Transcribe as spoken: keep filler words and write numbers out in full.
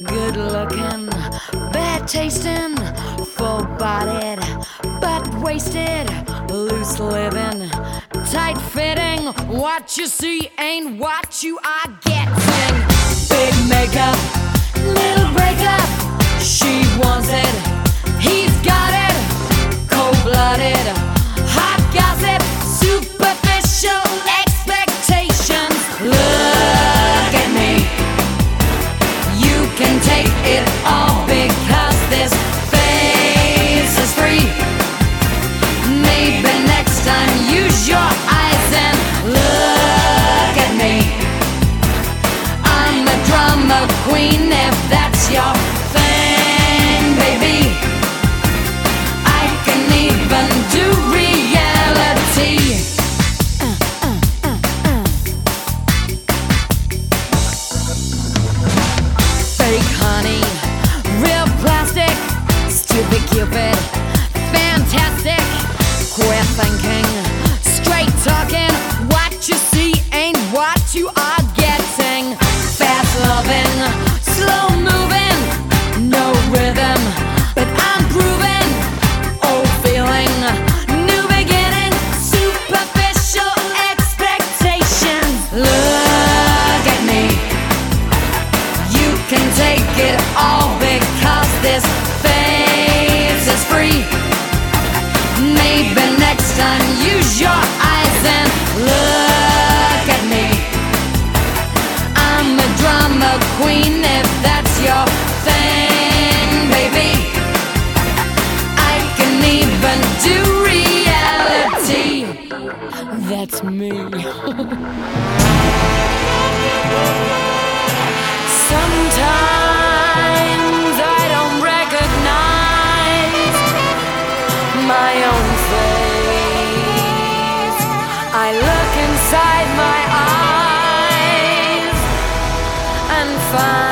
Good looking, bad tasting, full bodied, but wasted, loose living, tight fitting. What you see ain't what you are getting. Big makeup, little breakup. She wants it, he's got it. Cold blooded, hot gossip, superficial expectations. Look at me. You can take it all because this face is free. Maybe next time use your eyes and look at me. I'm a drama queen if that's your thing, baby. I can even do reality. Fake honey, real plastic, stupid cupid, fantastic. Quit thinking, straight talking. What you see ain't what you are getting. Fast loving, slow moving, no rhythm, but I'm grooving. Old feeling, new beginning, superficial expectations. Look at me. You can take it all because this face is free. Maybe next time use your eyes and look at me. I'm a drama queen if that's your thing, baby. I can even do reality. That's me. Sometimes I don't recognize my own face. I look inside my eyes and find